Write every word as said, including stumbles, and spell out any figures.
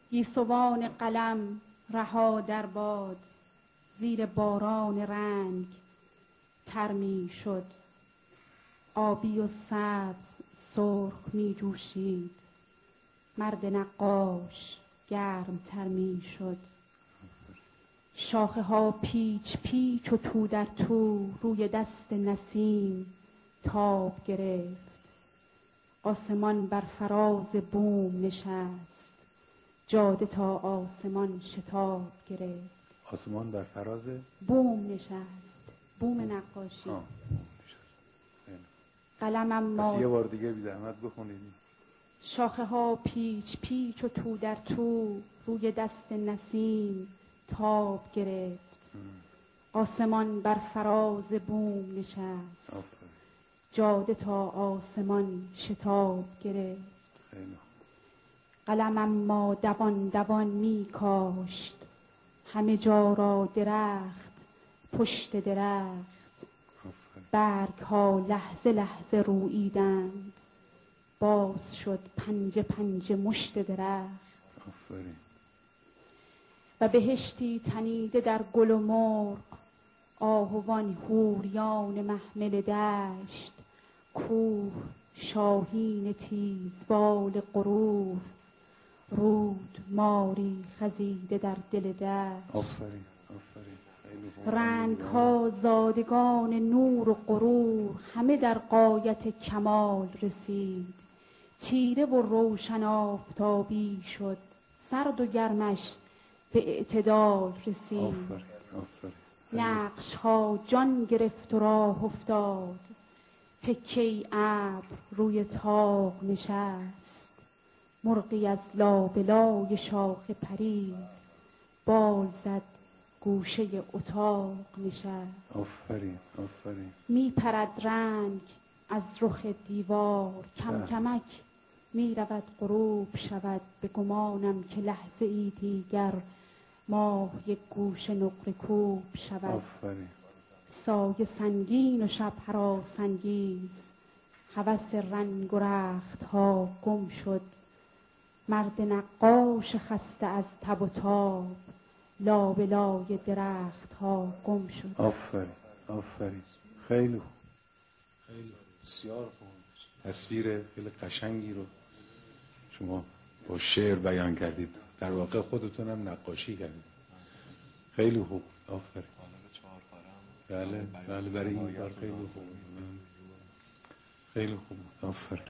گیسوان قلم رها در باد، زیر باران رنگ تر می شد. آبی و سبز سرخ می جوشید، مرد نقاش گرم تر می شد. شاخه ها پیچ پیچ و تو در تو روی دست نسیم تاب گرفت. آسمان بر فراز بوم نشست، جاده تا آسمان شتاب گرفت. آسمان بر فراز بوم نشست، بوم نقاشی. قلمم ما پس یه بار دیگه بی زحمت بخونید. شاخه ها پیچ پیچ و تو در تو روی دست نسیم تاب گرفت. آسمان بر فراز بوم نشست، آفرین. جاده تا آسمان شتاب گرفت. خیلی. قلمم ما دوان دوان می کاشت، همه جا را درخت پشت درخت. برگ ها لحظه لحظه روییدند، باز شد پنجه پنجه مشت درخت. آفرین. و بهشتی تنیده در گل و مرغ، آهوان حوریان محمل دشت. کوه شاهین تیزبال غرور، رود ماری خزیده در دل دشت. آفرین آفرین. رنگ ها زادگان نور و غرور، همه در غایت کمال رسید. تیره و روشن آفتابی شد، سرد و گرمش به اعتدال رسید. آفرین آفرین. نقش ها جان گرفت و راه افتاد، تکه ابر روی طاق نشست. مرغی از لابلای شاخه پرید، بال زد گوشه اتاق نشست. آفرین آفرین. می پرد رنگ از رخ دیوار، کم کمک می رود غروب شود. به گمانم که لحظه ای دیگر ماه یک گوشه نقره کوب شود. آفرین. سایه سنگین و شب هراسانگیز، هوس رنگ و رخت ها گم شد. مرد نقاش خسته از تب و تاب، لابلای درخت ها گم شد. آفرین آفرین. خیلی خوب. خیلی بسیار خوب. تصویر خیلی قشنگی رو شما با شعر بیان کردید. در واقع خودتونم نقاشی کردید. خیلی خوب. آفرین. بله بله. برای این کار خیلی خوب. خیلی خوب. آفرین.